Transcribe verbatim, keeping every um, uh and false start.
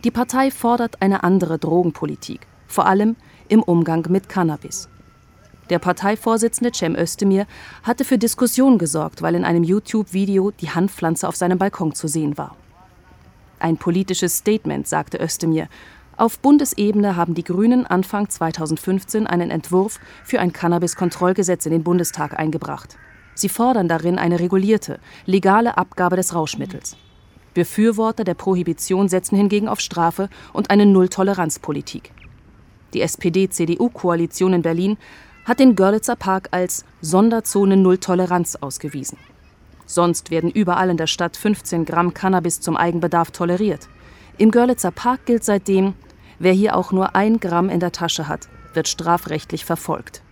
Die Partei fordert eine andere Drogenpolitik, vor allem im Umgang mit Cannabis. Der Parteivorsitzende Cem Özdemir hatte für Diskussionen gesorgt, weil in einem YouTube-Video die Hanfpflanze auf seinem Balkon zu sehen war. Ein politisches Statement, sagte Özdemir. Auf Bundesebene haben die Grünen Anfang zweitausendfünfzehn einen Entwurf für ein Cannabis-Kontrollgesetz in den Bundestag eingebracht. Sie fordern darin eine regulierte, legale Abgabe des Rauschmittels. Befürworter der Prohibition setzen hingegen auf Strafe und eine Null-Toleranz-Politik. Die S P D C D U-Koalition in Berlin hat den Görlitzer Park als Sonderzone Null-Toleranz ausgewiesen. Sonst werden überall in der Stadt fünfzehn Gramm Cannabis zum Eigenbedarf toleriert. Im Görlitzer Park gilt seitdem, wer hier auch nur ein Gramm in der Tasche hat, wird strafrechtlich verfolgt.